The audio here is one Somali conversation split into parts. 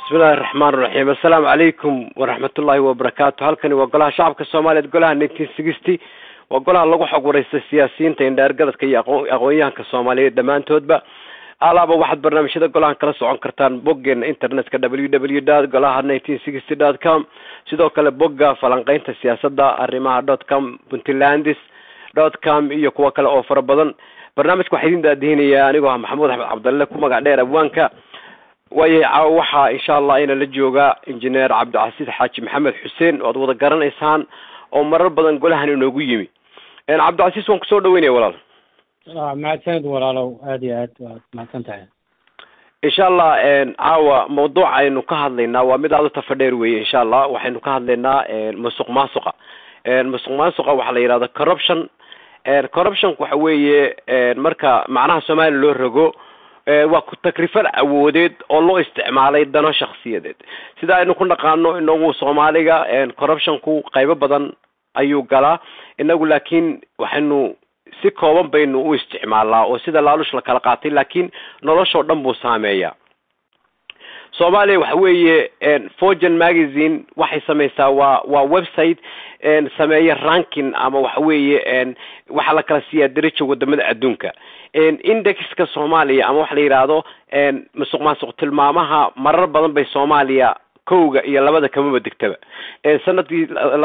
بسم الله الرحمن الرحيم. السلام عليكم ورحمة الله وبركاته. هلكني وقولها شعبك الصومالي تقولها 1960 وقولها لغو حق ورئيس السياسيين تيندار قدت كي أقويان كالصومالي دمان تودبا ألابا واحد برنامج هذا قولها كلاس عن كرتان بوجن إنترنت www.قولها1960.com سيدو كلا بوجا فلانقين السياسة دا الرماح.com puntlandis.com iyo kuwa kale oo fara badan barnaamijku waxay daadinaya anigu maxamuud axmed cabdalle ku magac dheer abwaanka waxa insha Allah ina la jooga injineer Cabdicasiis Xaaji Maxamed Xuseen oo wada garanaysaan oo marar badan golahan inoogu yimi Cabdicasiis waan ku soo dhaweynay walaal mahadsanid walaalow aad iyo aad mahadsantahay insha Allah caawa mawduuca aynu ka hadlaynaa waa mid aad u tafadheer weeye insha Allah waxaynu ka hadlaynaa musuqmaasuqa waxa la yiraahdo corruption waxa weeye marka macnaha Soomaaliya loo rogo waa ku takrifal awoodeed oo loo isticmaalay dano shakhsiyadeed sida aynu ku dhaqaano inagu Soomaaliga corruption-ku qaybo badan ayuu galaa inagu laakiin waxaanu si kooban baynu u isticmaalaa oo sida laalush la kala qaatay laakiin nolosha dhan buu saameeyaa Soomaaliya waxa weeye Fortune magazine waxay sameeysaa waa website sameeya ranking ama waxa weeye waxa la kala siiyaa darajo wadamada adduunka indexka Soomaaliya ama wax la yiraahdo musuqmaasuq tilmaamaha marar badan bay Soomaaliya kowga iyo labada kama degtaba sanadkii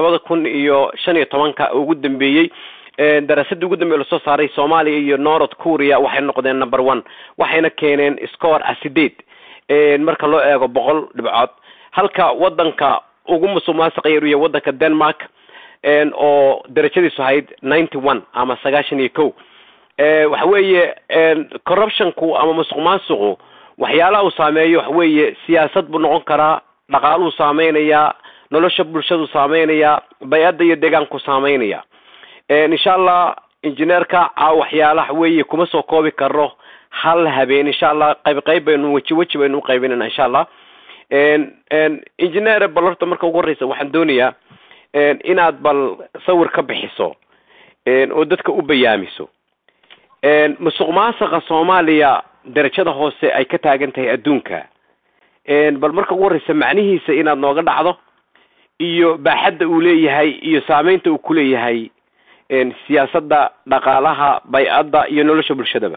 2015 ugu dambeeyay daraasadda ugu dambeeyay soo saaray Soomaaliya iyo North Korea waxay noqdeen number 1 waxayna keeneen score asideed marka loo eego 100 dhibcood halka wadanka ugu musuqmaasuq yahay wadanka Denmark oo darajadiisu ahayd 91 ama 91 waxa weeye corruption-ku ama musuqmaasuqu waxyaalaha uu saameeyo waxa weeye siyaasad buu noqon karaa dhaqaaluhu saameynaya nolosha bulshadu saameynaya bay'ada iyo deegaanku saameynaya insha Allah injineerka waxyaalaha weeye kuma soo koobi karo hal habeen insha Allah qayb baynu waji baynu qaybinayna insha Allah injineer balorta marka ugu horeysa waxaan doonayaa inaad bal sawir ka bixiso oo dadka u bayaamiso musuqmaasuqa Soomaaliya darajada hoose ay ka taagan tahay adduunka bal marka ugu horeysa macnihiisa inaad nooga dhacdo iyo baaxadda uu leeyahay iyo saameynta uu ku leeyahay siyaasadda dhaqaalaha bay'ada iyo nolosha bulshadaba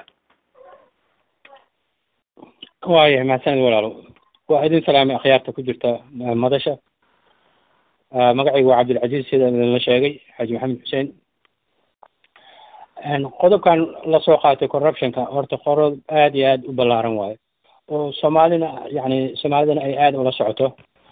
waayahay mahadsanid walaalow waa idin salaamay akhyaarta ku jirta madasha magacaygu waa Cabdilcasiis sida la sheegay Xaaji Maxamed Xuseen qodobkan la soo qaatay corruption-ka horta qodob aad iyo aad u ballaaran waaye oo Soomaalidana ay aad ula socoto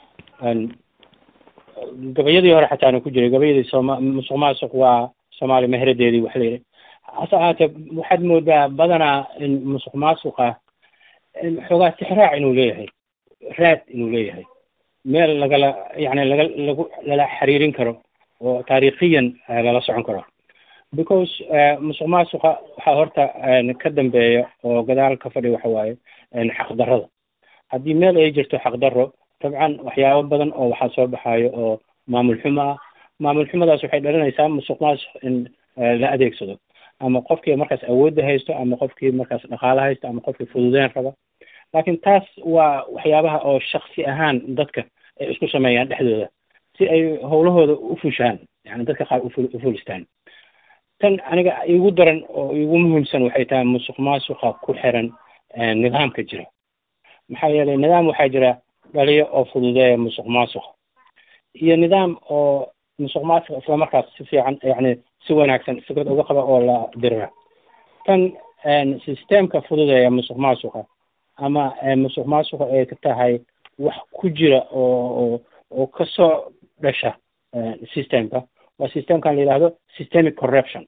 gabayadii hore xataa ku jiray gabayadii musuqmaasuq waa Soomaali meheradeedii wax leeyahay asaate waxaad moodaa badanaa in musuqmaasuqa xogaa tixraac inuu leeyahay raad inuu leeyahay meel lala xiriirin karo oo taariikhiyan lala socon karo because musuqmaasuqa waxa horta ka dambeeya oo gadaal ka fadhi waxa waaye xaq darrada haddii meel ay jirto xaq darro dabcan waxyaabo badan oo waxa soo baxayo oo maamul xumadaas waxay dhalinaysaa musuqmaasuq in la adeegsado ama qofkii markaas awood haysto ama qofkii markaas dhaqaale haysto ama qofkii fududeyn raba laakiin taas waa waxyaabaha oo shakhsi ahaan dadka ay isku sameeyaan dhexdooda si ay howlahooda u fushaan dadka qaar u fulistaan tan aniga igu daran oo igu muhiimsan waxay tahay musuqmaasuqa ku xiran nidaamka jira maxaa yeelay nidaam waxaa jira dhaliyo oo fududeeya musuqmaasuqa iyo nidaam oo musuqmaasuqa isla markaas si fiican si wanaagsan fikrad uga qaba oo la dirira tan systemka fududeeya musuqmaasuqa ama musuqmaasuqa ay ka tahay wax ku jira oo ka soo dhasha systemka waa systemkan la yiraahdo systemic corruption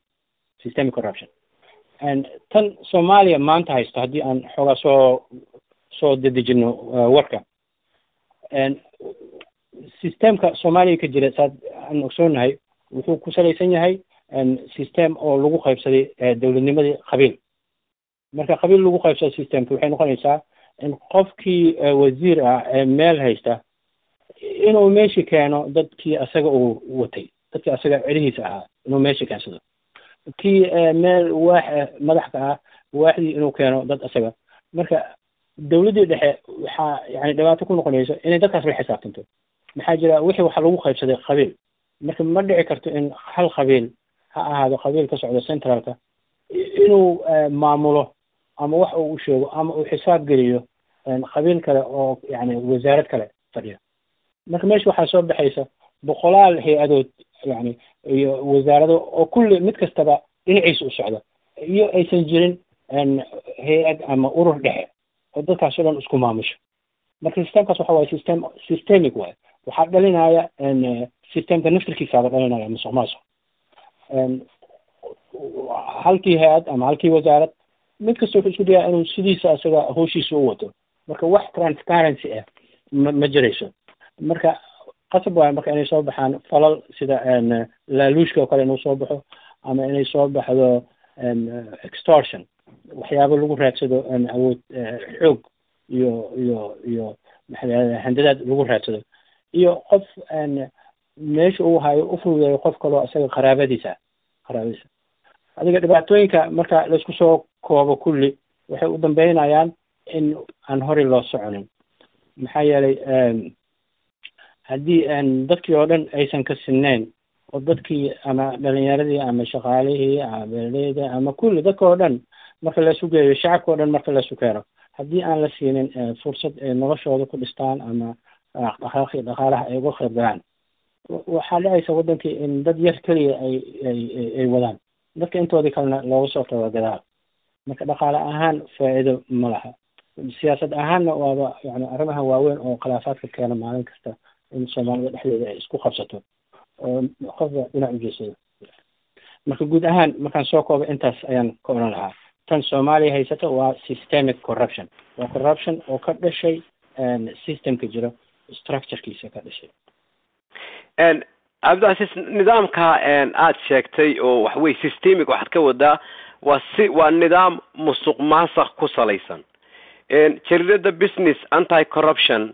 tan Soomaaliya maanta haysto haddii aan xoogaa soo dedejino warka systemka Soomaaliya ka jira saad aan ogsoonahay wuxuu ku salaysan yahay system oo lagu qaybsaday dawladnimadii qabiil marka qabiil lagu qaybsado systemka waxay noqonaysaa in qofkii wasiir meel haysta inuu meeshii keeno dadkii asaga uu watay dadkii asaga celihiisa ahaa inuu meeshii keensado kii meel madaxka waaxdii inuu keeno dad asaga marka dawladii dhexe waxaa yani dhibaato ku noqonayso inay dadkaas la xisaabtanto maxaa jira wixii waxa lagu qaybsaday qabiil marka ma dhici karto in hal qabiil ha ahaado qabiil ka socdo centralka inuu maamulo ama wax uu sheego ama uu xisaab geliyo qabiil kale oo yani wasaarad kale fadhiyo marka meesha waxaa soo baxaysa boqolaal hay-adood yani iyo wasaarado oo kulli mid kastaba dhinaciisa u socda iyo aysan jirin hay-ad ama urur dhexe oo dadkaas oo dhan isku maamusho marka systemkaas waxa waaye systemic waaye waxaa dhalinaya systemka naftirkiisaaba dhalinaya musuqmaasuq halkii hay-ad ama halkii wasaarad mid kasta wuxuu isku dayaa inuu sidiisa isaga hawshiisa u wato marka wax transparency ah ma jirayso marka qasab waaye marka inay soo baxaan falal sida laaluushka oo kale inuu soo baxo ama inay soo baxdo extortion waxyaabo lagu raadsado awood xoog iyo maxaa handadaad lagu raadsado iyo qof meesha uu hayo u fududeeyo qof kaloo isaga qaraabadiisa adiga dhibaatooyinka marka laisku soo koobo kulli waxay u dambeynayaan in aan horey loo soconin maxaa yeelay haddii dadkii oo dhan aysan ka sinnayn oo dadkii ama dhalinyaradii ama shaqaalihii ama beeraleyda ama kulli dadka oo dhan marka laisu geeyo shacabka oo dhan marka laisu keeno haddii aan la siinin fursad ay noloshooda ku dhistaan ama dhaqaalaha ay uga qayb galaan waxaa dhacaysa wadankii in dad yar keliya ay wadaan dadka intoodii kalena looga soo tago gadaal marka dhaqaale ahaan faa'iido ma laha siyaasad ahaanna waaba yani arrimaha waaweyn oo khilaafaadka keena maalin kasta in soomaalida dhexdeeda ay isku qabsato oo qofka dhinac u jeesado marka guud ahaan markaan soo koobo intaas ayaan ka odhan lahaa tan soomaaliya haysata waa systemic corruption waa corruption oo ka dhashay systemka jiro structurekiisa ka dhashay cabdicasiis nidaamka aada sheegtay oo waxwey systemic waxaad ka wadaa waa nidaam musuq maasuq ku salaysan jaridada business anti corruption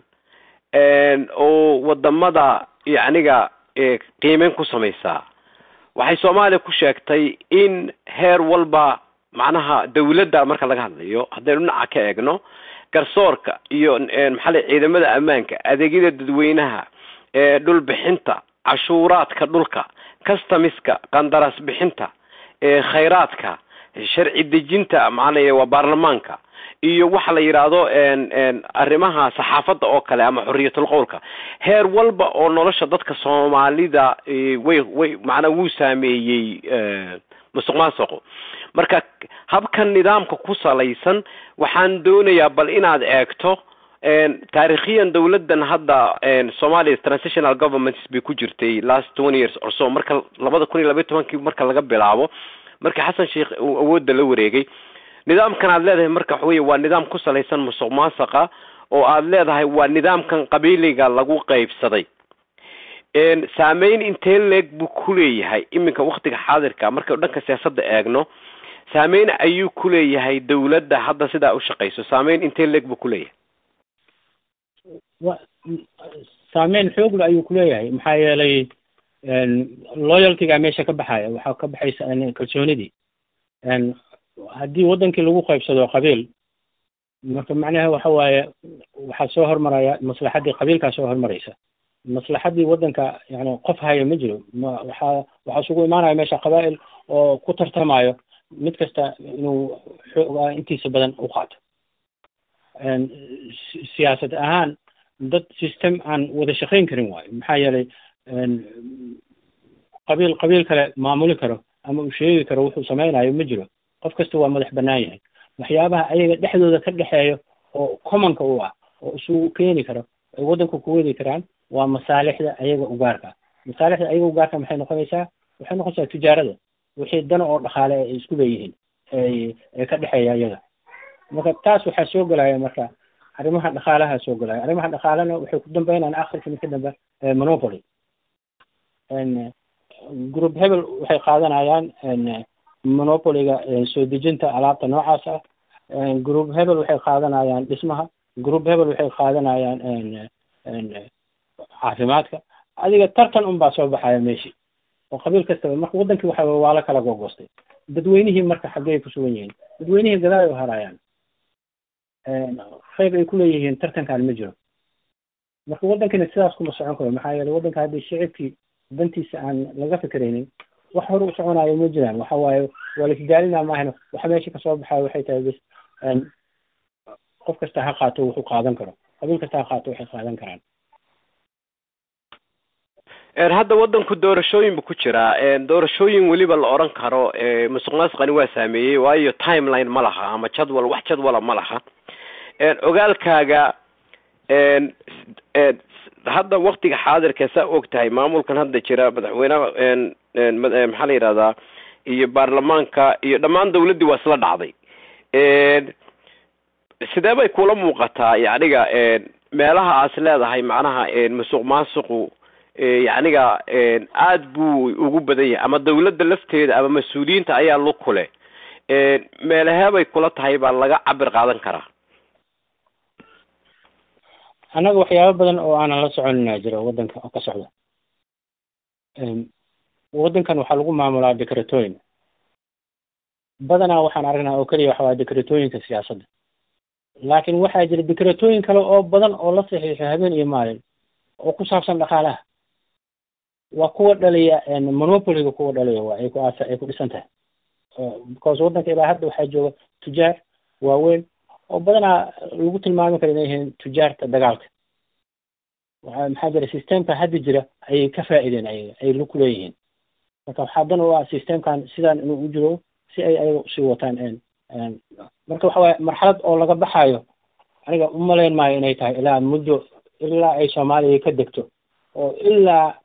oo wadamada yacniga qiimeyn ku samaysaa waxay soomaaliya ku sheegtay in heer walba macnaha dawladda marka laga hadlayo haddaynu dhinaca ka eegno garsoorka iyo maxaa ciidamada ammaanka adeegyada dadweynaha dhul bixinta cashuuraadka dhulka customiska qandaraas bixinta khayraadka sharci dejinta macnaha waa baarlamaanka iyo waxa la yiraahdo arrimaha saxaafadda oo kale ama xorriyatul qowlka heer walba oo nolosha dadka Soomaalida way macna wuu saameeyay musuqmaasuqo marka habkan nidaamka ku salaysan waxaan doonayaa bal inaad eegto taariikhiyan dawladdan hadda Somalia transitional governments bay ku jirtay last 20 years or so marka 2012 marka laga bilaabo marka Xasan Sheikh awoodda la wareegay nidaamkan aad leedahay marka waxa weeye waa nidaam ku salaysan musuqmaasuqa oo aad leedahay waa nidaamkan qabiiliga lagu qaybsaday saameyn intee leeg buu ku leeyahay iminka waqtiga xaadirka marka dhanka siyaasadda eegno saameyn ayuu ku leeyahay dawladda hadda sidaa u shaqeyso saameyn intee leeg buu ku leeyahay saameyn xoog leh ayuu ku leeyahay maxaa yeelay loyalty-ga meesha ka baxaya waxaa ka baxaysa kalsoonidii haddii wadankii lagu qaybsado qabiil marka macnaha waxa waaye waxaa soo hormaraya maslaxadii qabiilkaa soo hormaraysa maslaxadii wadanka yani qof haya ma jiro waxaa isugu imaanaya meesha qabaa'il oo ku tartamayo mid kasta inuu xoogaa intiisa badan u qaato siyaasad ahaan dad system aan wada shaqayn karin waayo maxaa yeelay qabiil kale maamuli karo ama uu sheegi karo wuxuu samaynayo ma jiro qof kasta waa madax bannaan yahay waxyaabaha ayaga dhexdooda ka dhexeeyo oo commonka u ah oo isugu keeni karo ay waddanka ku wadi karaan waa masaalixda ayaga ugaarka masaalixda ayaga ugaarka maxay noqonaysaa tijaarada wixii dana oo dhaqaale ay isku leeyihiin ay ka dhexeeya ayaga marka taas waxaa soo gelaya marka arrimaha dhaqaalaha soo gelaya arrimaha dhaqaalena waxay ku dambeynayaan akhirka mid ka dambe monopoly group hebel waxay qaadanayaan monopolyga soo dejinta alaabta noocaas ah group hebel waxay qaadanayaan dhismaha group hebel waxay qaadanayaan caafimaadka adiga tartan unbaa soo baxaya meeshii oo qabiil kastaba marka wadankii waa la kala gogoostay dadweynihii marka xaggee ku sugan yihiin dadweynihii gadaal u harayaan qayb ay ku leeyihiin tartankan ma jiro marka waddankani sidaas kuma socon karo maxaa yeelay waddanka haddii shicibkii dantiisa aan laga fikraynin wax hore u soconayo ma jiraan waxa waaye waa la isdaalinaa maahana waxa meesha kasoo baxaya waxay tahay bas qof kasta ha qaato wuxuu qaadan karo qabiil kasta ha qaato waxay qaadan karaan hadda waddanku doorashooyin buu ku jiraa doorashooyin weliba la oran karo musuqmaasuqani waa saameeyey waayo timeline ma laha ama jadwal wax jadwala ma laha ogaalkaaga hadda waktiga xaadirka saa og tahay maamulkan hadda jira madaxweynaha maxaa la yidhahdaa iyo baarlamaanka iyo dhammaan dawladdii waa isla dhacday sidee bay kula muuqataa yacniga meelaha aas leedahay macnaha musuq maasuqu yacniga aad buu ugu badan yahay ama dawladda lafteeda ama mas-uuliyiinta ayaa lug ku leh meelahee bay kula tahay baa laga cabir qaadan karaa annaga waxyaabo badan oo aanan la soconina jiro waddanka oo ka socda waddankan waxaa lagu maamulaa dekretooyin badanaa waxaan aragnaa oo keliya waxa waa dekretooyinka siyaasadda laakiin waxaa jira dekretooyin kale oo badan oo la saxiixo habeen iyo maalin oo ku saabsan dhaqaalaha waa kuwa dhaliya monopoliga kuwa dhaliya waa ay ku dhisan tahay because waddanka ilaa hadda waxaa jooga tujaar waaweyn oo badanaa lagu tilmaami kara inay yihiin tujaarta dagaalka maxaa jira systemka hadda jira ayay ka faa'iideen ay ku leeyihiin marka waxaa dan u ah systemkan sidaan inuu u jiro si ay ayaga usii wataan marka waxa waaye marxalad oo laga baxayo aniga umalayn maayo inay tahay ilaa ay soomaaliya ka degto oo ilaa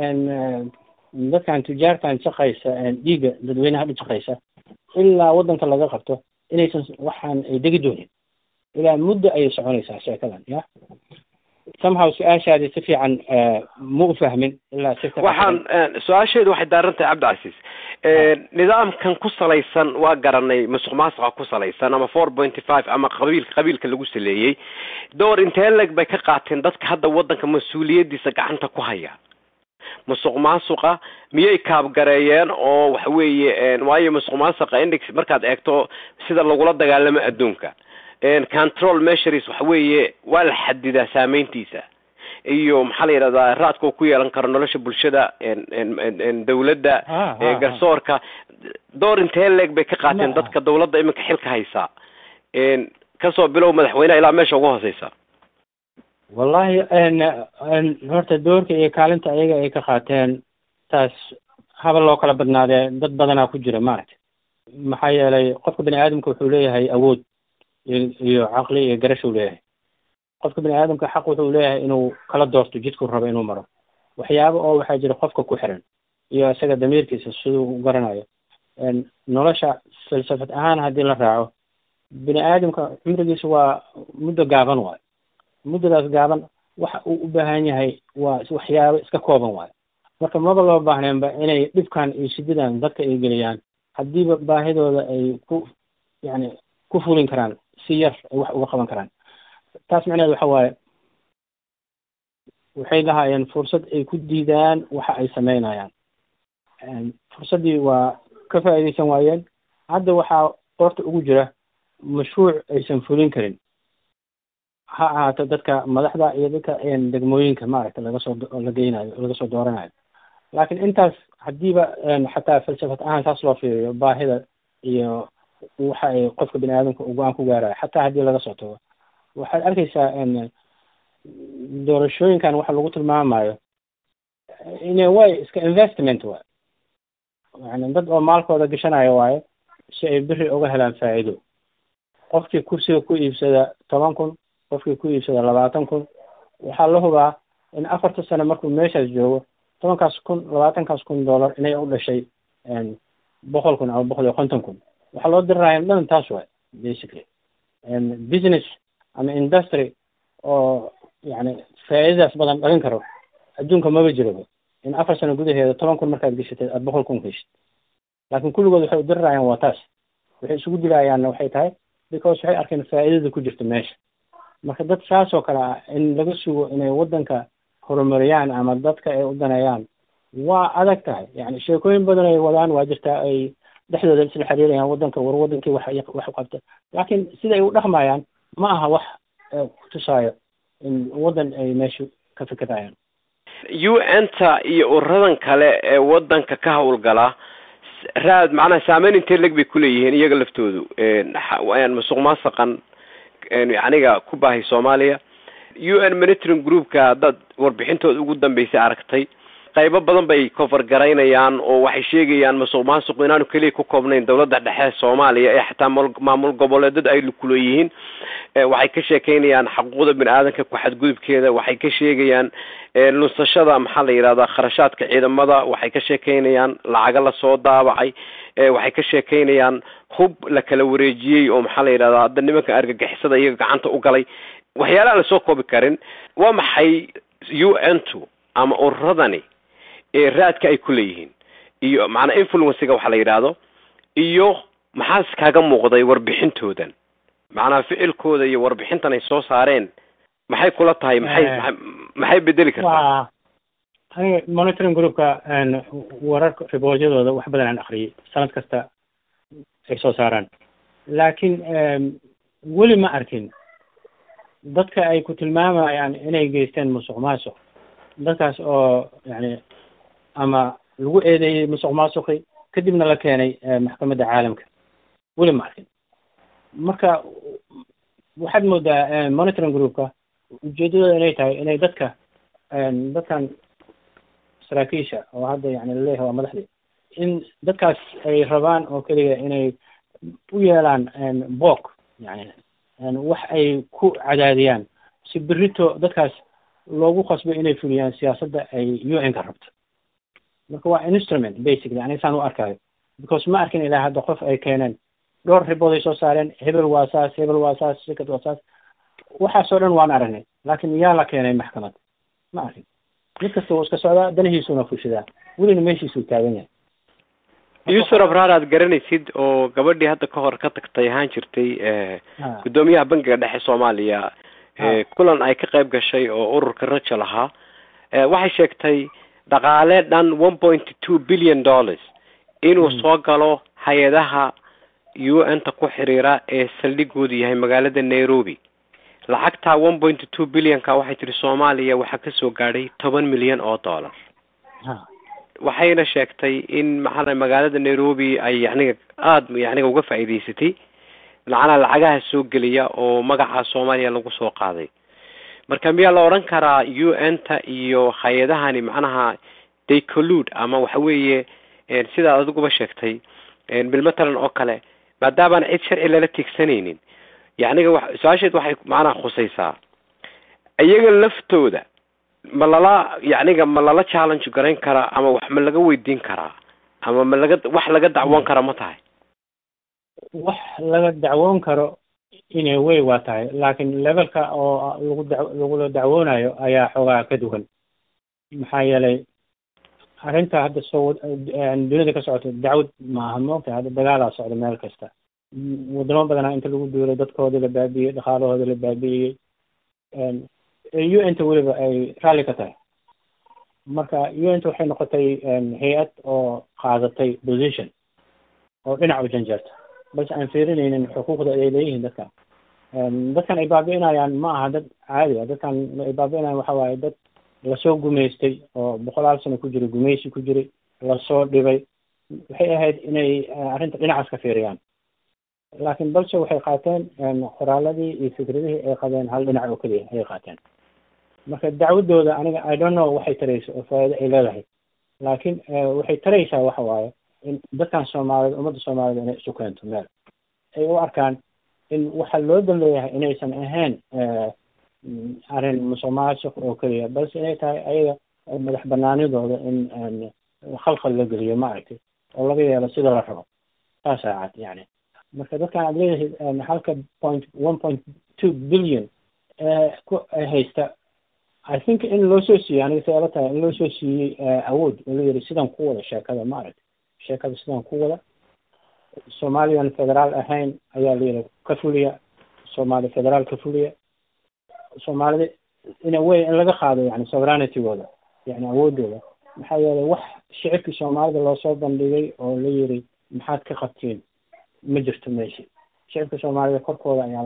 dadkan tujaartan shaqaysa dhiiga dadweynaha hadda shaqaysa ilaa waddanka laga qabto inaysan waxaan ay degi doonin ilaa muddo ayay soconaysaa sheekadan ya somehow su-aashaadi si fiican ma u fahmin ilaa waxaan su-aasheedu waxay daaran tahay cabdicasiis nidaamkan ku salaysan waa garanay musuq maasuqa ku salaysan ama 4.5 ama qabiilka lagu saleeyey door intee leg bay ka qaateen dadka hadda waddanka mas-uuliyadiisa gacanta ku haya musuq maasuqa miyay kaabgareeyeen oo waxa weeye waayo musuq maasuqa index markaad eegto sida lagula dagaalamo adduunka control measures waxa weeye waa la xadidaa saameyntiisa iyo maxaa la yidhahdaa raadka uu ku yeelan karo nolosha bulshada dawladda garsoorka door intee leeg bay ka qaateen dadka dawladda iminka xilka haysaa kasoo bilow madaxweyneha ilaa meesha ugu hooseysa wallahi horta doorka iyo kaalinta ayaga ay ka qaateen taas haba loo kala badnaadee dad badanaa ku jira maaragta maxaa yeelay qofka bani aadamka wuxuu leeyahay awood iyo caqli iyo garashuu leeyahay qofka bani aadamka xaq wuxuu leeyahay inuu kala doorto jidkuu rabo inuu maro waxyaabo oo waxaa jira qofka ku xiran iyo isaga damiirkiisa siduu u garanayo nolosha falsafad ahaan haddii la raaco bani aadamka cumrigiisa waa muddo gaaban waayo muddadaas gaaban waxa uu u baahan yahay waa waxyaabo iska kooban waayo marka maba loo baahneenba inay dhibkan iyo shidadan dadka ay geliyaan haddiiba baahidooda ay ku fulin karaan si yar ay wax uga qaban karaan taas macnaheed waxa waaye waxay lahaayeen fursad ay ku diidaan waxa ay samaynayaan fursaddii waa ka faa'iidaysan waayeen hadda waxaa qoorta ugu jira mashruuc aysan fulin karin ha ahaato dadka madaxda iyo dadka degmooyinka maaragta laga soo dooranayo laakiin intaas haddiiba xataa falsafad ahaan saas loo fiiriyo baahida iyo waxa ay qofka bani aadamka go-aan ku gaarayo xataa haddii laga soo tago waxaad arkaysaa doorashooyinkan waxa lagu tilmaamayo in a way iska investment waay yani dad oo maalkooda gashanayo waayo si ay beri uga helaan faa'iido qofkii kursiga ku iibsada 10,000 qofkii ku iibsada 20,000 waxaa la hubaa in 4 sano markuu meeshaas joogo 10,000 $20,000 inay u dhashay 100,000 ama 150,000 waxaa loo dirirayaa dhan taas waay basically business ama industry oo yani faa'iidadaas badan dhalin karo adduunka maba jiraba in 4 sano gudaheeda 10,000 markaad gashatay aad 100,000 heshid laakiin kulligood waxay u dirirayaan waa taas waxay isugu dilayaanna waxay tahay because waxay arkeen faa'iidada ku jirta meesha marka dad saas oo kale ah in laga sugo inay waddanka horumariyaan ama dadka ay u daneeyaan waa adag tahay yani sheekooyin badan ay wadaan waa jirtaa ay dhexdooda isla xiriirayaan waddanka war waddankii wax u qabta laakiin sida ay u dhaqmayaan ma aha wax kutusaayo in waddan ay meesha ka fikirayaan. UN-ta iyo ururadan kale ee waddanka ka howlgala raad macnaha saameyn intee leg bay kuleeyihiin iyaga laftoodu musuq maasuqan aniga ku baahay Soomaaliya. UN monitoring groupka dad warbixintooda ugu dambeysay aragtay qaybo badan bay cover garaynayaan oo waxay sheegayaan musuq maasuq inaanu kaliya ku koobnayn dawladda dhexe Soomaaliya ee xataa maamul goboleedyada ay ku leeyihiin. waxay ka sheekeynayaan xuquuqda bini'aadamka ku xadgudubkeeda, waxay ka sheegayaan lunsashada maxaa la yiraahdaa kharashaadka ciidamada, waxay ka sheekeynayaan lacaga la soo daabacay, waxay ka sheekeynayaan hub la kala wareejiyay oo maxaa la yiraahdaa hadda nimanka argagixisada iyaga gacanta u galay. waxyaalaha la soo koobi karin waa maxay UN-tu ama ururadani ee raadka ay ku leeyihiin iyo macna influence-ga waxa la yiraahdo iyo maxaa iskaga muuqday warbixintoodan macna ficilkooda iyo warbixintan ay soo saareen maxay kula tahay maxay bedeli kartaa. monitoring groupka wararka riboojadooda wax badan aan akhriyay sanad kasta ay soo saaraan, laakiin weli ma arkin dadka ay ku tilmaamayaan inay geysteen musuq maasuq, dadkaas oo yani ama lagu eedeeyey musuq maasuqi kadibna la keenay maxkamadda caalamka, weli ma arkin. marka waxaad moodaa monitoring groupka ujeedadooda inay tahay inay dadkan saraakiisha oo hadda yani laleeyahay waa madaxdii, in dadkaas ay rabaan oo keliya inay u yeelaan book yani wax ay ku cadaadiyaan si berito dadkaas loogu qasbo inay fuliyaan siyaasadda ay UN-ka rabto. marka waa instrument basically yani saan u arkayo, because ma arkin ilaa hadda qof ay keeneen dhowr ribood ay soo saareen, hebel waa saas, hebel waa saas, sikad waa saas, waxaasoo dhan waan aragnay, laakiin yaa la keenay maxkamad ma arkin. mid kasta wuu iska socdaa, danihiisuna fushadaa, welina meeshiisuu taagan yahay. Yusuf Abraar aad garanaysid oo gabadhii hadda ka hor ka tagtay ahaan jirtay gudoomiyaha bangiga dhexe Soomaaliya kulan ay ka qayb gashay oo ururka Raja lahaa waxay sheegtay dhaqaale dhan 1.2 billion dollars inuu soo galo hay'adaha UN-ta ku xiriira ee saldhigoodu yahay magaalada Nairobi. lacagta 1.2 billion ka waxay tiri Soomaaliya waxa ka soo gaadhay 10 milyan oo dollar. waxayna sheegtay in maxaa magaalada Nairobi ay yani uga faa'iideysatay lacagaha soo geliya oo magaca Soomaaliya lagu soo qaaday. marka miyaa la oran karaa UN-ta iyo hay'adahani macnaha they collude ama waxa weeye sida adiguba sheegtay bilmatalan oo kale maadaama cid sharci lala tigsanaynin yani su'aasheed waxay macnaha khusaysaa iyaga laftooda ma lala challenge garayn karaa ama wax ma laga weydiin karaa ama wax laga dacwoon kara ma tahay? wax laga dacwoon karo inay way waa tahay, laakiin levelka oo lagula dacwoonayo ayaa xoogaa ka duwan. maxaa yeelay arrinta hadda dunida ka socoto dacwad maaha, moogtahay hadda dagaalaa socda meel kasta, wadamo badanaa inta lagu duulay dadkooda la baabi'iyey, dhaqaalahooda la baabi'iyey, UN-ta weliba ay raalli ka tahay. marka UN-ta waxay noqotay hay-ad oo qaadatay position oo dhinac u janjeerta, balse aan fiirinaynin xuquuqda ay leeyihiin dadkan ay baabi'inayaan ma aha dad caadi ah. dadkan ay baabi'inayaan waxa waaye dad lasoo gumaystay oo 100 sano ku jiray gumaysi ku jiray, lasoo dhibay. waxay ahayd inay arrinta dhinacaas ka fiiriyaan, laakiin balse waxay qaateen qoraaladii iyo fikradihii ay qabeen hal dhinac oo keliya ayay qaateen. marka dacwadooda aniga I don't know waxay tarayso oo faa'iido ay leedahay, laakiin waxay taraysaa waxa waaye in dadkan Soomaaliyeed, ummadda Soomaaliyeed inay isu keento meel ay u arkaan in waxa loo danleeyahay inaysan ahayn arrin musuq maasuq oo keliya, balse inay tahay ayaga madax banaanidooda in khalkhal la geliyo maaragtay oo laga yeelo sida la rabo. taasaa cad yani. marka dadkan aad leeyahay 1.2 billion haysta, I think in loo soo siiyey aniga say ila tahay in loo soo siiyey awood oo la yidhi sidan ku wada sheekada maaragtay, sheekada sidan ku wada. Somalian federaal ahayn ayaa la yidhi ka fuliya, Somali federaal ka fuliya. Soomaalida in a way in laga qaado yani sovereignty-gooda yani awoodooda. maxaa yeelay wax shicibkii Soomaalida loo soo bandhigay oo la yidhi maxaad ka qabtiin ma jirto meesha. shicibka soomaalida korkooda ayaa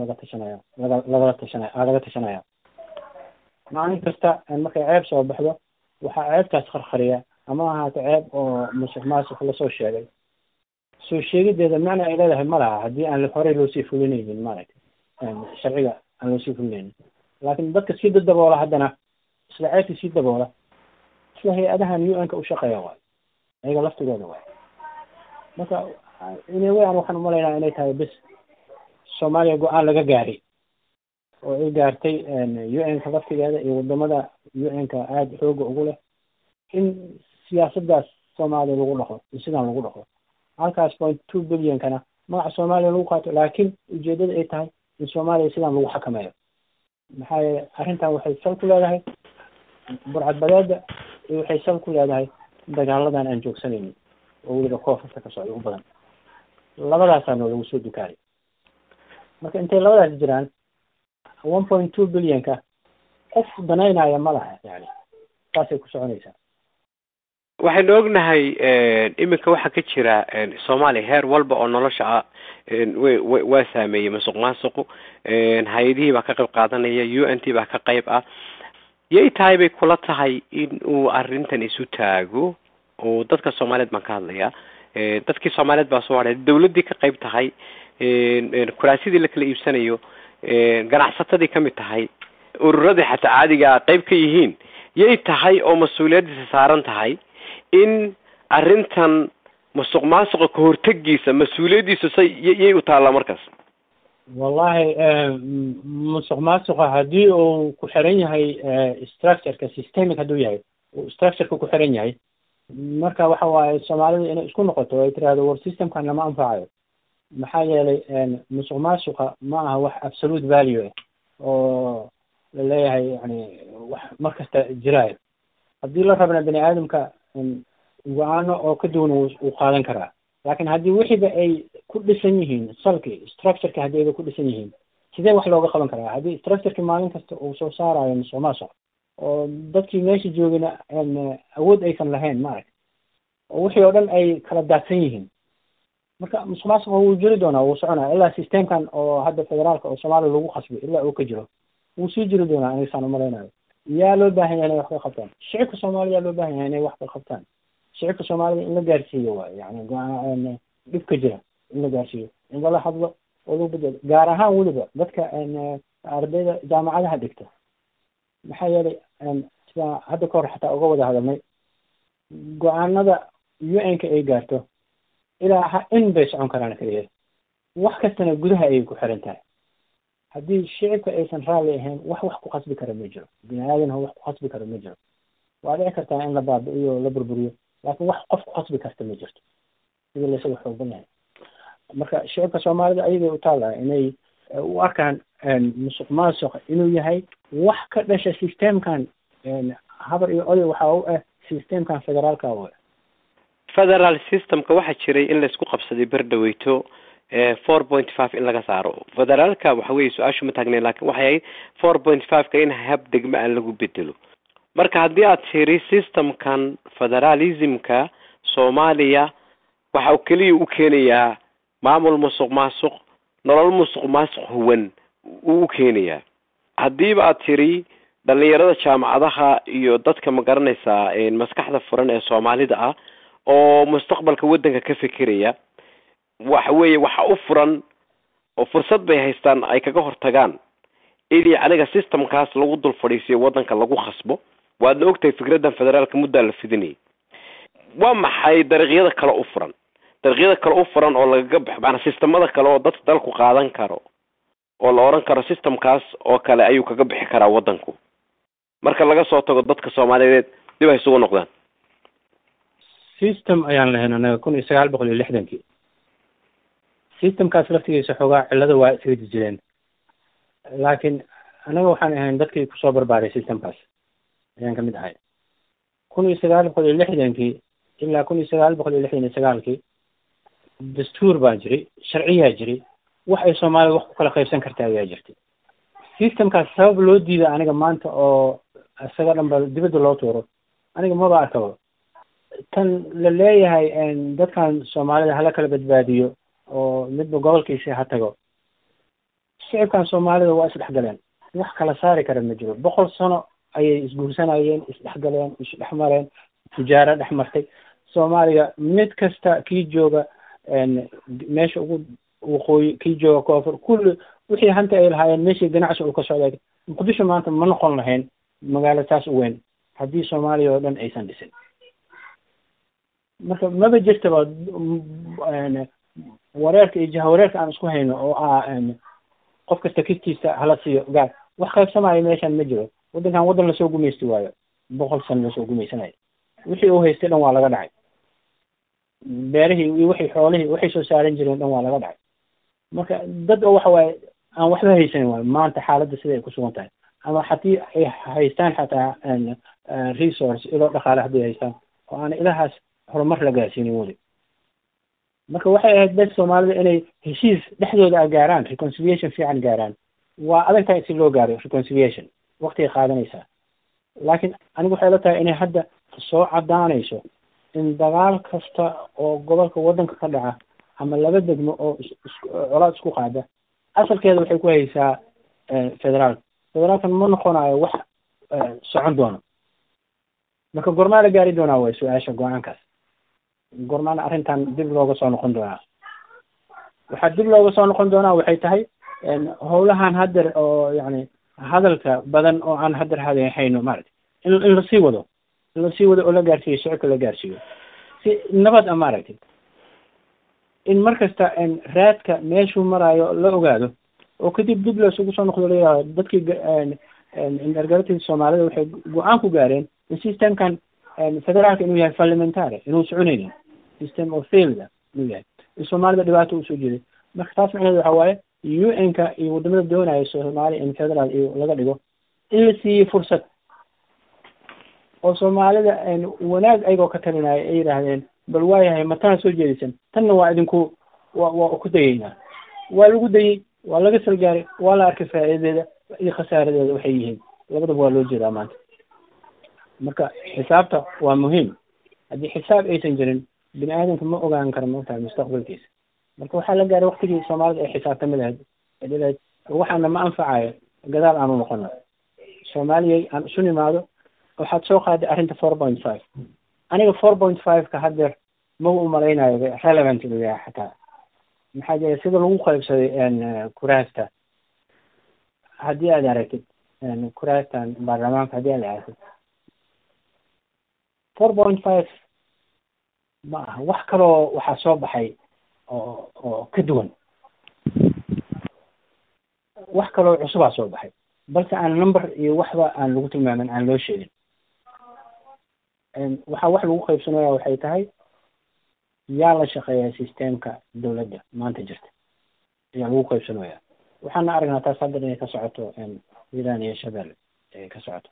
laga tashanaya maalin kasta markay ceeb soo baxdo waxaa ceebtaas qarqariya ama ahaato ceeb oo musuqmaasuq lasoo sheegay soo sheegideeda macna ay leedahay ma laha haddii aan horey loosii fulinaynin maaragtay sharciga aan loosii fulinaynin laakiin dadka sii dadaboola haddana isla ceebtii sii daboola isla hay-adahan UN-ka u shaqeeya waay ayaga laftigooda waay marka inaweyaan waxaan umalaynaa inay tahay bis soomaaliya go-aan laga gaaray oo ay gaartay UN-ka laftigeeda iyo wadamada UN-ka aada xooga ugu leh in siyaasaddaas soomaaliya lagu dhaqo iyo sidaan lagu dhaqo halkaas 0.2 bilyan-kana magaca soomaaliya lagu qaato laakiin ujeedada ay tahay in soomaaliya sidaan lagu xakameeyo maxaa yeele arrintan waxay sal ku leedahay burcadbadeeda iyo waxay sal ku leedahay dagaaladan aan joogsanaynin oo weliba koonfurta ka socda u badan labadaasaana lagu soo dukaaray marka intay labadaas jiraan 1.2 bilyan-ka qof danaynaya ma laha yani saasay ku soconaysaa waxaynu ognahay iminka waxaa ka jira soomaaliya heer walba oo nolosha ah waa saameeyey musuqmaasuqu hay-adihii baa ka qayb qaadanaya UNT baa ka qayb ah yay tahay bay kula tahay in uu arrintan isu taago oo dadka soomaaliyeed baan ka hadlayaa dadkii soomaaliyeed baa soo hadhay dawladdii ka qayb tahay kuraasidii la kala iibsanayo ganacsatadii ka mid tahay ururadii xataa caadiga qayb ka yihiin yay tahay oo mas-uuliyaddiisa saaran tahay in arrintan musuqmaasuqa ka hortegiisa mas-uuliyaddiisa yay u taallaa markaas wallahi musuqmaasuqa haddii uu ku xiran yahay structureka systemic hadduu yahay uu structureka ku xiran yahay marka waxa waaye soomaalida inay isku noqoto ay tiraahdo war systemkan lama anfacayo maxaa yeelay musuqmaasuqa ma aha wax absolute value oo la leeyahay yani wax markasta jiraayo haddii la rabna bani aadamka go-aano oo ka duwan uu qaadan karaa laakiin haddii wixiiba ay ku dhisan yihiin salki structureka haddii ayba ku dhisan yihiin sidee wax looga qaban karaa haddii structureki maalin kasta uu soo saarayo musuqmaasuq oo dadkii meesha joogina awood aysan lahayn maaragta oo wixii oo dhan ay kala daadsan yihiin marka musuqmaasuqa wuu jiri doonaa wuu soconaa ilaa systemkan oo hadda federaalka oo soomaaliya lagu khasbay ilaa uu ka jiro wuu sii jiri doonaa anigasaan umalaynayo yaa loo baahan yahay inay wax ka qabtaan shicibka soomaaliya loo baahan yahay inay wax ka qabtaan shicibka soomaalida in la gaarsiiyo waayo yani dhibka jira in la gaarsiiyo in lala hadlo oo lagu bedelo gaar ahaan weliba dadka ardayda jaamacadaha dhigta maxaa yeelay sidaa hadda ka hor xataa uga wada hadalnay go-aanada UN-ka ay gaarto ilaa in bay socon karaan kaliya wax kastana gudaha ayay ku xiran tahay haddii shicibka aysan raalli ahayn wax ku qasbi kara ma jiro bini aadanha wax ku qasbi kara ma jiro waa dhici kartaa in la baabi'iyo la burburiyo laakiin wax qof ku qasbi karta ma jirto sida laysaga xoogan yahay marka shicibka soomaalida ayagay u taallaa inay u arkaan musuqmaasuq inuu yahay wax ka dhasha systemkan habar iyo oday waxa u ah systemkan federaalka u federal systemka waxaa jiray in laisku qabsaday berdhaweyto 4.5 in laga saaro federaalka waxa weeye su-aashu ma taagnayn laakiin waxay ahayd 4.5ka in hab degma aan lagu bedelo marka haddii aad tiri systemkan federalismka soomaaliya waxa uu keliya u keenayaa maamul musuqmaasuq nolol musuqmaasuq huwan uu u keenayaa haddiiba aad tiri dhalinyarada jaamacadaha iyo dadka ma garanaysaa maskaxda furan ee soomaalida ah oo mustaqbalka waddanka ka fikiraya waxa weeye waxa u furan oo fursad bay haystaan ay kaga hortagaan in aniga systemkaas lagu dul fadhiisiyo waddanka lagu khasbo waadna ogtahay fikraddan federaalka muddaa la fidinayay waa maxay dariiqyada kale u furan oo lagaga baxo maanaa sistemada kale oo dadka dalku qaadan karo oo la oran karo systemkaas oo kale ayuu kaga bixi karaa waddanku marka laga soo tago dadka soomaaliyeed dib ay isugu noqdaan system ayaan lahayn anaga 1960 systemkaas laftigiisa xoogaa cillada waa isaga jireen laakiin anaga waxaan ahayn dadkii kusoo barbaaray systemkaas ayaan kamid ahay 1960 ilaa 1969 dastuur baa jiray sharciyaa jiray wax ay soomaalida wax ku kala qaybsan kartaa ayaa jirtay systemkaas sabab loo diida aniga maanta oo isaga dhanba dibadda loo tuuro aniga maba arkaba tan la leeyahay dadkan soomaalida hala kala badbaadiyo oo midba gobolkiisa ha tago shicibkan soomaalida waa isdhexgaleen wax kala saari kara ma jiro 100 sano ayay isguursanayeen isdhexgaleen isdhexmareen tijaaro dhex martay soomaaliya mid kasta kii jooga meesha ugu waqooyi kii jooga koonfur kulli wixii hanta ay lahaayeen meeshii ganacsi uu ka socday muqdisho maanta ma noqon lahayn magaalo taas u weyn haddii soomaaliya oo dhan aysan dhisin marka maba jirtaba wareerka iyo jahawareerka aan isku hayno oo qof kasta kistiisa hala siiyo gaar wax qaybsamaayo meeshan ma jiro waddankan waddan lasoo gumaysti waayo 100 sano lasoo gumaysanayo wixii uu haystay dhan waa laga dhacay beerihii iyo wixii xoolihii waxay soo saaran jireen dhan waa laga dhacay marka dad oo waxa waaye aan waxba haysanin waayo maanta xaaladda sida ay ku sugan tahay ama haddii ay haystaan xataa resource ilo dhaqaale haddii haystaan oo aan ilahaas horumar la gaarsiinin weli marka waxay ahayd dad soomaalida inay heshiis dhexdooda gaaraan reconciliation fiican gaaraan waa adag tahay si loo gaaro reconciliation waqtigay qaadanaysaa laakiin anigu waxay la tahay inay hadda soo cadaanayso in dagaal kasta oo gobolka waddanka ka dhaca ama laba degmo oo colaad isku qaada asalkeeda waxay ku haysaa federaalkan ma noqonayo wax socon doono marka gormaa la gaari doonaa way su-aasha go-aankaas gormaana arrintan dib looga soo noqon doonaa waxaa dib looga soo noqon doonaa waxay tahay howlahan haddeer oo yani hadalka badan oo aan haddeer hayno maaragtay in lasii wado oo la gaarsiiyo shicibka la gaarsiiyo si nabad a maaragtay in markasta raadka meeshuu maraayo la ogaado oo kadib dib laysugu soo noqdo la yidhahdo dadkii ergaratii soomaalida waxay go-aan ku gaareen in systemkan federaalka inuu yahay parliamentary inuu soconaynin system of failure inuu yahay in soomaalida dhibaato usoo jeeday marka taas macnaheedu waxa waaye UN-ka iyo wadamada doonaya Soomaaliya in federal iyo laga dhigo in la siiyey fursad oo soomaalida wanaag ayagoo ka talinaya ay yidhaahdeen bal waayahay matana soo jeedisan tanna waa idinku waa ku dayeynaa waa lagu dayey waa laga salgaaray waa la arkay faa'iidadeeda iyo khasaaradeeda waxay yihiin labadaba waa loo jeedaa maanta marka xisaabta waa muhiim haddii xisaab aysan jirin bini aadamka ma ogaan karo maogtahay mustaqbalkiisa marka waxaa la gaaray waqtigii soomaalida ay xisaabtami lahayd dhilayd waxaana ma anfacayo gadaal aanu noqono soomaaliyay aan isu nimaado waxaad soo qaaday arrinta 4.5 aniga 4.5 ka haddeer ma u malaynayo relevant inuu yahay xataa maxaa jira sida lagu qaybsaday kuraasta haddii aad aragtid kuraastan baarlamaanka haddii aad aragtid 4.5 ma aha wax kaloo waxaa soo baxay oo ka duwan wax kaloo cusubaa soo baxay balse aan number iyo waxba aan lagu tilmaamin aan loo sheegin waxaa wax lagu qaybsanaya waxay tahay yaa la shaqeeyaa systemka dawladda maanta jirta ayaa lagu qaybsanaya waxaana aragnaa taas hadda inay ka socoto hiiraan iyo shabeelle ay ka socoto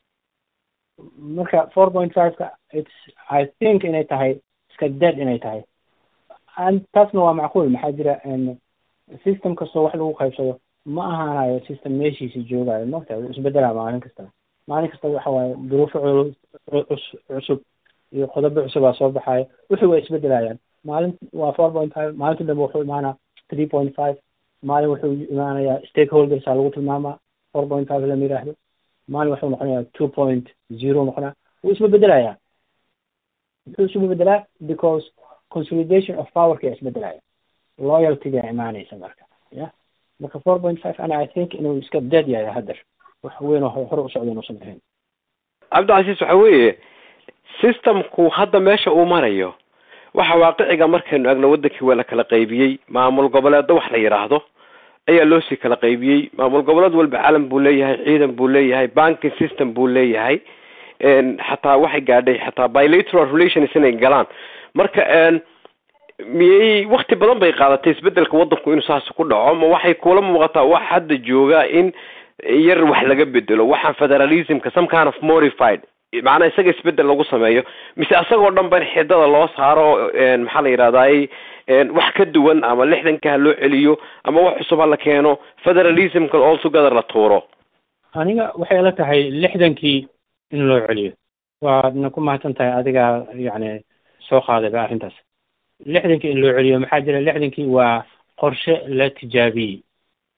marka 4.5 ka I think inay tahay iska dead inay tahay taasna waa macquul maxaa jira system kastoo wax lagu qaybsado ma ahaanayo system meeshiisa joogayo maogtahay wuu isbedelaa maalin kasta waxa waaye duruufo cusub iyo qodobo cusubaa soo baxayo wixii waa isbedelayaan maalin waa 4.5 maalinta dambe wuxuu imaanaa 3.5 maalin wuxuu imaanayaa stakeholdersaa lagu tilmaamaa 4.5 lama yidhaahdo maalin wuxuu noqonayaa 2.0 noqonaa wuu isma bedelayaa wuxuu isma bedelaa because consolidation of powerka isbedelaya loyaltyga imaanaysa marka ya marka 4.5 ana I think inuu iska dead yahay hadda wax weyn oo hore u socdo inuusan ahayn cabdicasiis waxa weeye systemku hadda meesha uu marayo waxa waaqiciga markaynu eegno wadankii waa la kala qaybiyey maamul goboleedyo wax la yiraahdo ayaa loo sii kala qaybiyey maamul goboleed walba caalam buu leeyahay ciidan buu leeyahay banking system buu leeyahay xataa waxay gaadhay xataa bilateral relations inay galaan marka miyay waqti badan bay qaadatay isbedelka wadanku inuu saas ku dhaco ma waxay kula muuqataa wax hadda jooga in yar wax laga bedelo waxa federalismka some kind of modified macna isaga isbedel lagu sameeyo mise asagoo dhan ban xidada loo saaro maxaa la yiraahdaa wax ka duwan ama 60ka loo celiyo ama wax cusub la keeno federalismka all together la tuuro aniga waxay la tahay 60kii in loo celiyo waadna ku mahadsan tahay adiga yani soo qaaday arrintaas 60kii in loo celiyo maxaa jira 60kii waa qorshe la tijaabiyey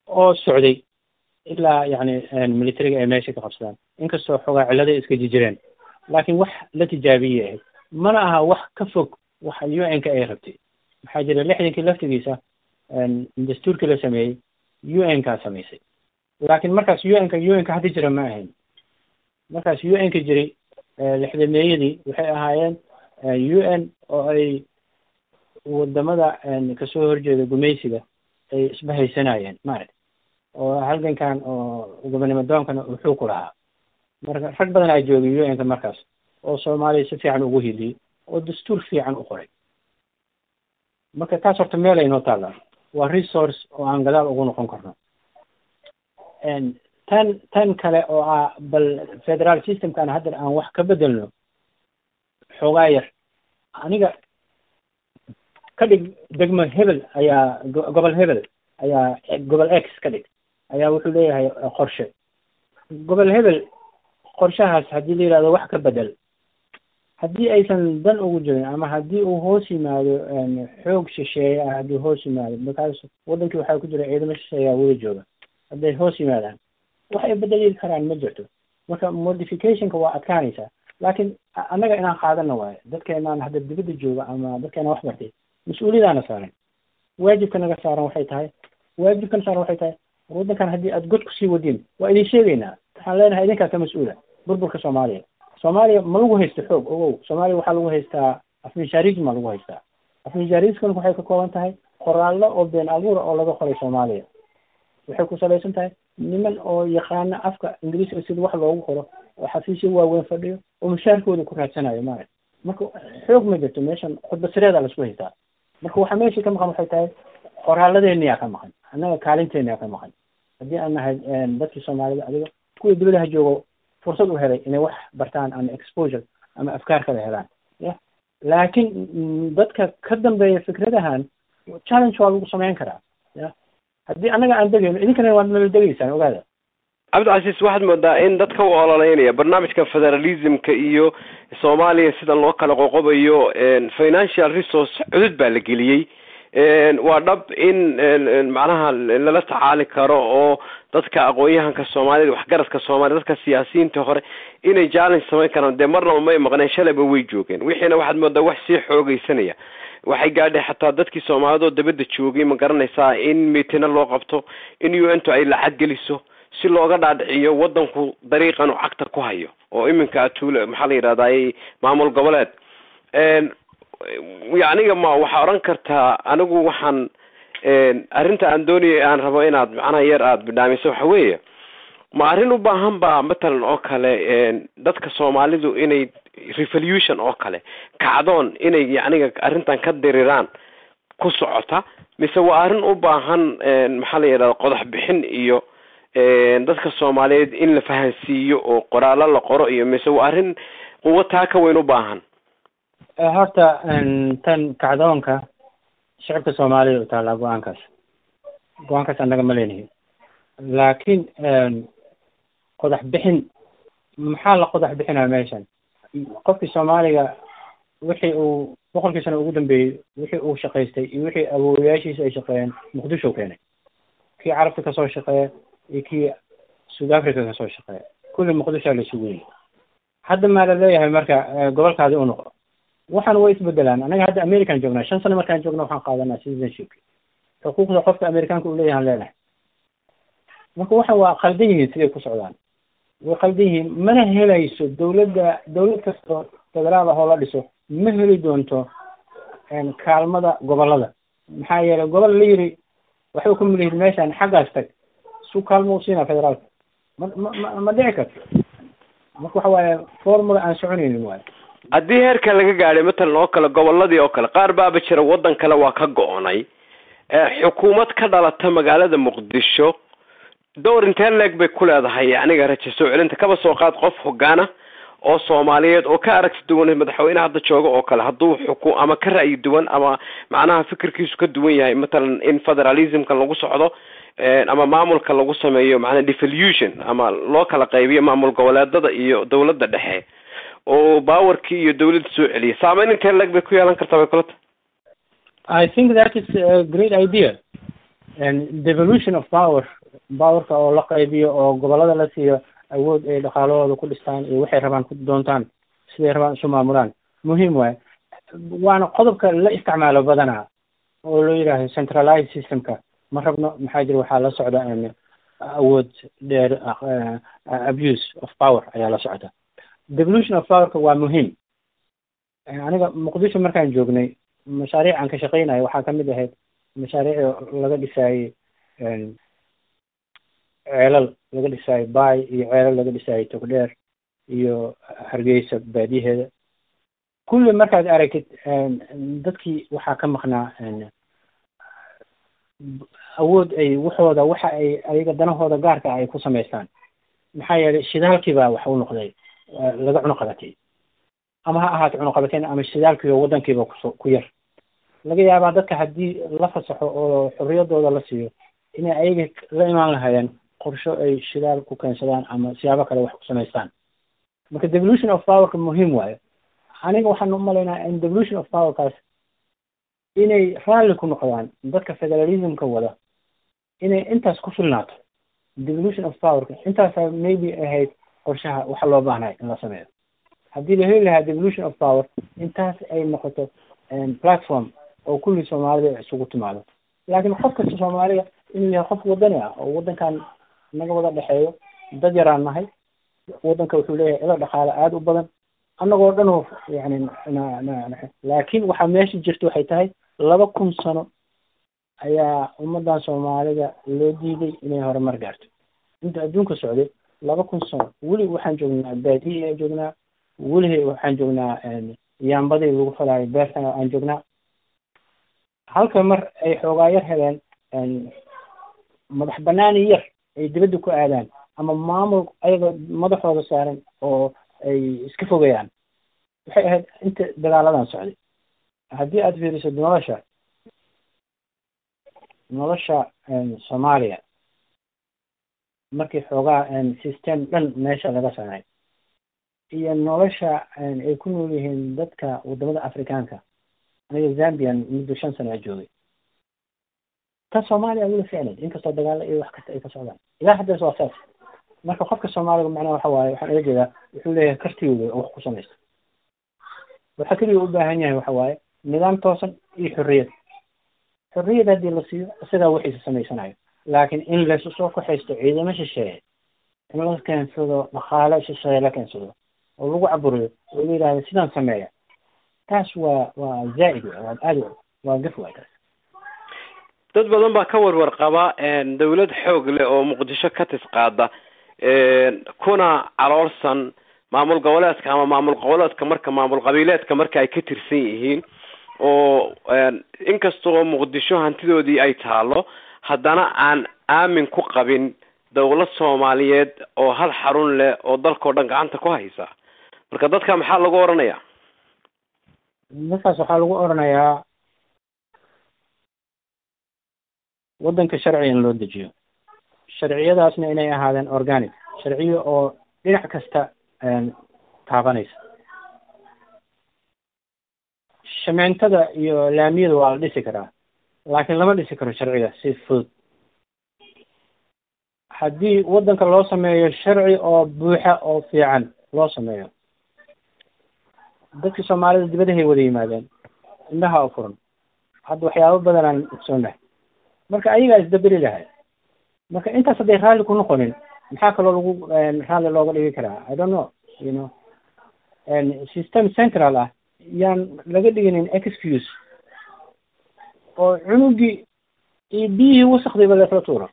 oo socday ilaa yani militariga ay meesha ka qabsadaan inkastoo xogaa ciladay iska jireen laakiin wax la tijaabiyey ahayd mana aha wax ka fog waxa UN-ka ay rabtay maxaa jira 60kii laftigiisa dastuurkii la sameeyey UN-ka samaysay laakiin markaas UN-ka hadda jira ma ahayn markaas UN-ka jiray 60meeyadii waxay ahaayeen UN oo ay wadamada kasoo horjeeda gumaysiga ay isbahaysanayeen maaragtay oo halgankan oo gobonimo doonkana wuxuu ku lahaa marka rag badan ay joogay UN-ka markaas oo Soomaaliya si fiican ugu hidiyay oo dastuur fiican u qoray marka taas horta meel ay noo taalaa waa resource oo aan gadaal ugu noqon karno tan kale oo ah bal federal systemkan hadda aan wax ka bedelno xoogaa yar aniga ka dhig degmo hebel ayaa gobol hebel ayaa gobol X ka dhig ayaa wuxuu leeyahay qorshe gobol hebel qorshahaas haddii la yidhahdo wax ka bedel haddii aysan dan ugu jirin ama haddii uu hoos yimaado xoog shisheeye ah haddii hoos yimaado markaas wadankii waxaa ku jira ciidamo shisheeyaa wada jooga hadday hoos yimaadaan wax ay bedeli karaan ma jirto marka modificationka waa adkaanaysaa laakiin annaga inaan qaadano waayo dadkeenaan hadda dibadda jooga ama dadkeenaan wax bartay mas-uuliyadaana saaran waajibka naga saaran waxay tahay waddankan haddii aad god kusii wadiin waa idin sheegaynaa waxaan leenahay idinkaa ka mas-uula burburka Soomaaliya ma lagu haysto xoog ogow Soomaaliya waxaa lagu haystaa afmishaariism ma lagu haystaa afmishaariiskan waxay ka kooban tahay qoraallo oo been abuura oo laga qoray Soomaaliya waxay ku salaysan tahay niman oo yaqaana afka Ingiriisiga sida wax loogu qoro oo xafiisyo waaweyn fadhiyo oo mushaarkooda ku raadsanayo maaragtay marka xoog ma jirto meeshan khudbasireeda la isku haystaa marka waxa meesha ka maqan waxay tahay qoraalladeena ka maqan annaga kaalinteena ka maqan haddii aan nahay dadkii Soomaalida adiga kuwa dibadaha joogo fursad u helay inay wax bartaan ama exposure ama afkaar kala helaan laakiin dadka ka dambeeya fikradahan challenge waa lagu samayn karaa haddii annaga aan degayno idinkana waad nala degaysaan ogaada cabdicasiis waxaad moodaa in dadka u ololeynaya barnaamijka federalismka iyo Soomaaliya sida loo kala qoqobayo financial resource cudud baa la geliyey waa dhab in macnaha lala tacaali karo oo dadka aqoon-yahanka Soomaalida waxgaradka Soomaaliya dadka siyaasiyiinta hore inay challenge samayn karaan dee marna uma maqneen shalayba way joogeen wixiina waxaad moodaa wax sii xoogaysanaya waxay gaadhay xataa dadkii Soomaalida oo dabadda joogay ma garanaysaa in meeting loo qabto in UN-tu ay lacag geliso si looga dhaadhiciyo wadanku dariiqan uu cagta ku hayo oo iminka tuulo maxaa la yiraahdaa maamul goboleed yacniga ma waxa oran kartaa anigu waxaan arrinta aan doonayay aan rabo inaad macnaha yar aad bidhaamiso waxa weeye ma arrin u baahan baa matalan oo kale dadka Soomaalidu inay revolution oo kale kacdoon inay yacniga arrintan ka diriraan ku socota mise waa arrin u baahan maxaa la yiraahdaa qodax bixin iyo dadka Soomaaliyeed in la fahansiiyo oo qoraallo la qoro iyo mise waa arrin quwad ka weyn u baahan horta tan kacdoonka shacabka Soomaaliyeed taala go-aankaas annaga ma leenahay laakiin qodax bixin maxaa la qodax bixinaa meeshan qofkii Soomaaliga wixii uu boqolkii sano ugu dambeeyay wixii uu shaqaystay iyo wixii awoowayaashiisa ay shaqeeyeen Muqdisho keenay kii carabta ka soo shaqeeya iyo kii South Africa ka soo shaqeeya kulli Muqdisho la isugu yimid hadda ma la leeyahay marka gobolkaadi uu noqdo waxaan way isbedelaan anaga hadda American joognaa 5 sano markaan joogno waxaan qaadanaa citizenship xuquuqda qofka Amerikaanka uu leeyahay leenahay marka waxa waa qaldan yihiin sidee ku socdaan way qaldan yihiin mana helayso dawlad kasta federaal ah oo la dhiso ma heli doonto kaalmada gobolada maxaa yeelay gobol la yiri waxay ku milihid meeshan xaggaas tag suu kaalmo u siina federaalka ma dhici karto marka waxa waaye formula aan soconaynin waaye haddii heerkan laga gaadhay matalan oo kale goboladii oo kale qaar baaba jira waddan kale waa ka go-onay xukuumad ka dhalata magaalada Muqdisho door intee leeg bay ku leedahay aniga rajo soo celinta kaba soo qaad qof hogaana oo Soomaaliyeed oo ka aragti duwan madaxweynaha hadda jooga oo kale hadduu xukuum ama ka ra'yi duwan ama macnaha fikirkiisu ka duwan yahay matalan in federalismka lagu socdo ama maamulka lagu sameeyo macnaha devolution ama loo kala qaybiyo maamul goboleedada iyo dawladda dhexe oo powerkii iyo dawladda soo celiya saameyn intee leeg bay ku yeelan kartaa bay kulata I think that is a great idea devolution of powerka oo la qaybiyo oo gobolada la siiyo awood ay dhaqaalahooda ku dhistaan iyo waxay rabaan ku doontaan siday rabaan isu maamulaan muhiim waaye waana qodobka la isticmaalo badanaa oo loo yidhaaho centralized systemka ma rabno maxaa jira waxaa la socda awood dheer abuse of power ayaa la socda devolution of powerka waa muhiim aniga muqdisho markaan joognay mashaariic aan ka shaqaynayo waxaa kamid ahayd mashaariic laga dhisaayey ceelal laga dhisaayey bay iyo ceelal laga dhisaayey togdheer iyo hargeysa baadiyaheeda kulli markaad aragtid dadkii waxaa ka maqnaa awood ay waxooda waxa ay ayaga danahooda gaarka ay ku samaystaan maxaa yeelay shidaalkii baa wax u noqday laga cunuqabatay ama ha ahaato cunuqabateen ama shidaalkii oo waddankiiba ku yar laga yaabaa dadka haddii la fasaxo oo xorriyadooda la siiyo inay ayaga la imaan lahaayeen qorsho ay shidaal ku keensadaan ama siyaabo kale wax ku samaystaan marka devolution of powerka muhiim waayo aniga waxaan u malaynaa in devolution of powerkaas inay raalli ku noqdaan dadka federalismka wada inay intaas ku filnaato devolution of powerka intaasaa maybe ahayd qorshaha waxa loo baahnay in la sameeyo haddii la heli lahaa devolution of power intaas ay noqoto platform oo kulli soomaalida isugu timaado laakiin qof kasta soomaaliga inuu yahay qof wadani ah oo waddankan naga wada dhexeeyo dad yaraan nahay waddanka wuxuu leeyahay ilo dhaqaale aada u badan annagoo dhan oo yani laakiin waxaa meesha jirta waxay tahay 2000 sano ayaa ummadan soomaalida loo diiday inay horumar gaarto inta adduunka socday 2000 sano weli waxaan joognaa baadiye aan joognaa weli waxaan joognaa yaambadii lagu falaayo beertan aan joognaa halka mar ay xoogaa yar heleen madax banaani yar ay dibadda ku aadaan ama maamul ayaga madaxooda saaran oo ay iska fogayaan waxay ahayd inta dagaaladan socday haddii aad fiiriso nolosha soomaaliya markii xoogaa system dhan meesha laga saaray iyo nolosha ay ku nool yihiin dadka wadamada afrikaanka aniga zambian muddo 5 sano joogay ta soomaaliya weli ficneed inkastoo dagaalo iyo wax kasta ay ka socdaan ilaa hadda waa saas marka qofka soomaaliga macnaha waxa waaye waxaan ila jeedaa wuxuu leeyahay kartiyooda oo wax ku samaysta waxa kaliya u baahan yahay waxa waaye nidaam toosan iyo xorriyad haddii la siiyo isagaa wixiisa samaysanayo laakiin in laysu soo kaxaysto ciidamo shisheeye in la keensado dhaqaale shisheeye la keensado oo lagu caburiyo oo la yidhaahdo sidaan sameeya taas waa zaa'id waa aad waa gaf waay taas dad badan baa ka warwar qaba dawlad xoog leh oo muqdisho ka tisqaada kuna caloolsan maamul goboleedka ama maamul goboleedka marka maamul qabiileedka marka ay ka tirsan yihiin oo inkastoo muqdisho hantidoodii ay taalo haddana aan aamin ku qabin dawlad Soomaaliyeed oo hal xarun leh oo dalkoo dhan gacanta ku haysa marka dadka maxaa lagu oranayaa markaas waxaa lagu oranayaa waddanka sharci in loo dejiyo sharciyadaasna inay ahaadeen organic sharciyo oo dhinac kasta taabanaysa shamaantada iyo laamiyada waa la dhisi karaa laakiin lama dhisi karo sharciga si fudud haddii waddanka loo sameeyo sharci oo buuxa oo fiican loo sameeyo dadka soomaalida dibadahay wada yimaadeen indhaha u furan hadda waxyaabo badan aan ogsoonahay marka ayagaa isdaberi lahay marka intaas hadday raalli ku noqonin maxaa kaloo lagu raalli looga dhigi karaa I don't know you know system central ah yaan laga dhiginin excuse oo cunugii iyo biyihii wasakhdayba laysla tuuro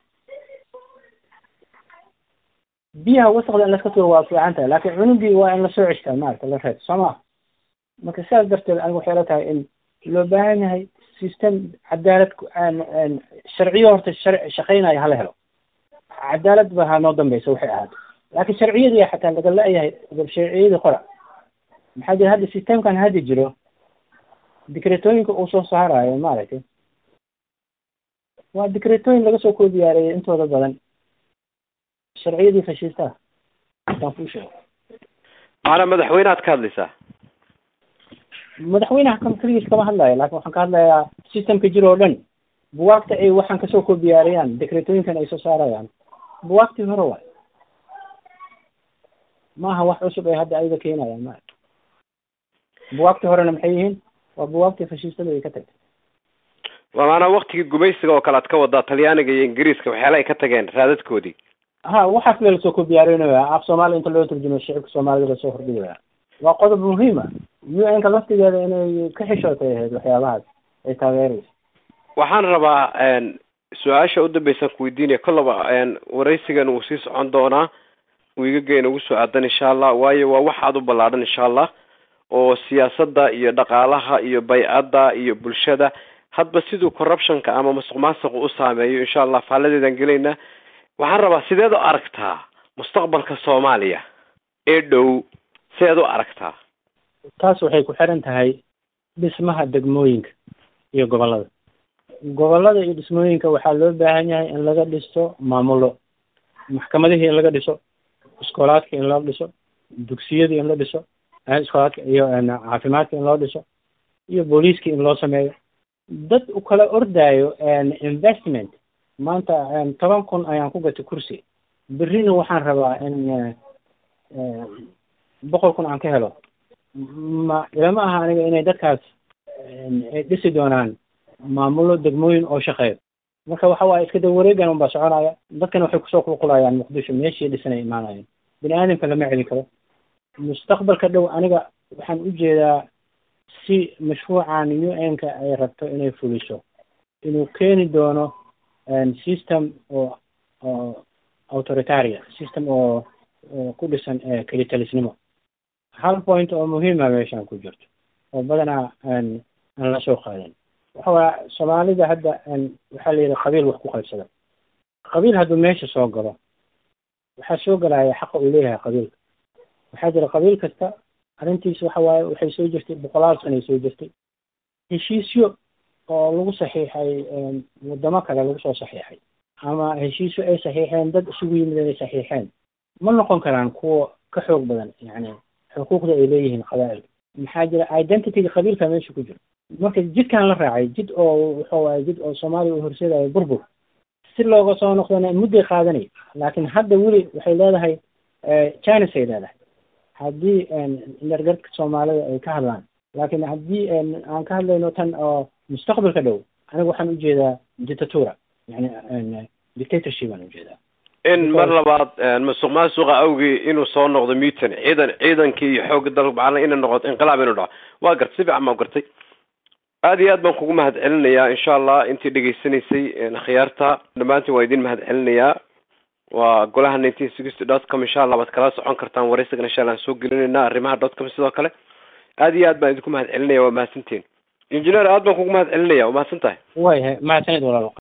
biyaha wasakda in laska tuuro waa fiican tahay laakiin cunugii waa in lasoo ceshtaa maarata la reeb sooma marka sidaas darteed aniga waxay la tahay in loo baahan yahay system cadaalad sharciyo horta shaqaynayo hala helo cadaalad ba ha noo dambaysa waxay ahaato laakiin sharciyadii xataa laga la-yahay sharciyadii qora maxaa jira hadda systemkan hadda jiro dikreetooyinka uu soo saarayo maaragtay waa dikreetooyin laga soo koodiyaareeyay intooda badan sharciyadii fashiistaa intaan kuu sheego maana madaxweynead ka hadlaysaa madaxweynaha kaligiis kama hadlayo laakiin waxaan ka hadlayaa systemka jiro oo dhan buwaagta ay waxaan kasoo koobiyaarayaan dekretooyinkan ay soo saarayaan buwaagtii hore waay maaha wax cusub ay hadda ayaga keenayaan ma buwaagtii horena maxay yihiin waa buwaagtii fashiistada ay ka tagtay waa maanaa waktigii gumaysiga oo kale ad ka wadaa talyaaniga iyo ingiriiska waxyaala ay ka tageen raadadkoodii ha waxaas la lasoo koobiyaareynayaa af soomaali inta loo turjumo shicibka soomaalida lasoo hordhigaya waa qodob muhiima UN-ka laftigeeda inay ka xishootay ahayd waxyaabahaas ay taageeraysa waxaan rabaa su-aasha udambeysan kuweydiinaya kollaba waraysigan wuu sii socon doonaa wiigageena ugu soo aadan insha allah waayo waa wax aad u ballaadhan insha allah oo siyaasadda iyo dhaqaalaha iyo baycadda iyo bulshada hadba siduu corruptionka ama masuq maasuqa u saameeyo insha allah faaladeedaan gelaynaa waxaan rabaa sideed u aragtaa mustaqbalka soomaaliya ee dhow sideed u aragtaa taas waxay ku xiran tahay dhismaha degmooyinka iyo gobollada iyo dhismooyinka waxaa loo baahan yahay in laga dhisto maamulo maxkamadihii in laga dhiso iskoolaadka in loo dhiso dugsiyadii in la dhiso iskoolaadka iyo caafimaadka in loo dhiso iyo booliiskii in loo sameeyo dad u kala ordaayo investment maanta 10,000 ayaan ku gatay kursi berrina waxaan rabaa in 100,000 aan ka helo ilama aha aniga inay dadkaas ay dhisi doonaan maamulo degmooyin oo shaqeeyo marka waxa waaye iska daba wareegan unbaa soconaya dadkana waxay kusoo qulqulayaan muqdisho meeshii dhisanay imaanayeen bini aadamka lama celin karo mustaqbalka dhow aniga waxaan u jeedaa si mashruucan UN-ka ay rabto inay fuliso inuu keeni doono system oo authoritaria system oo ku dhisan kelitalisnimo hal point oo muhiima meeshaan ku jirto oo badanaa aan la soo qaadan waxa waa soomaalida hadda waxaa la yidhi qabiil wax ku qaybsada qabiil hadduu meesha soo galo waxaa soo galaya xaqa uu leeyahay qabiilka waxaa jira qabiil kasta arrintiisa waxa waaye waxay soo jirtay 100 sano ay soo jirtay heshiisyo oo lagu saxiixay wadamo kale lagu soo saxiixay ama heshiisyo ay saxiixeen dad isugu yimid ay saxiixeen ma noqon karaan kuwa ka xoog badan yani xuquuqda ay leeyihiin qabaa'il maxaa jira identityga qabiilka meesha ku jira marka jidkaan la raacay jid oo wuxuu waaye jid oo Soomaaliya u horseedayo burbur si looga soo noqdana muddo qaadanay laakiin hadda weli waxay leedahay China say leedahay haddii dargarka Soomaalida ay ka hadlaan laakiin haddii aan ka hadlayno tan oo mustaqbalka dhow aniga waxaan u jeedaa dictatura yani dictatorship aan u jeedaa in mar labaad masuq maasuqa awgii inuu soo noqdo mutan ciidankii iyo xoogga dalka macalin inuu noqdo inqilaab inuu dhaco waa gartay si fiican ma gartay aad iyo aad baan kugu mahad celinayaa insha allah intii dhageysanaysay khiyaarta dhammaantiin waa idin mahad celinayaa waa golaha 1960.com insha allah baad kala socon kartaan waraysigan insha allah aan soo gelinaynaa arrimaha.com sidoo kale aad iyo aad baan idinku mahad celinaya waa mahadsantiin injineer aad baan kugu mahad celinaya waa mahadsantahay way mahadsanid walaal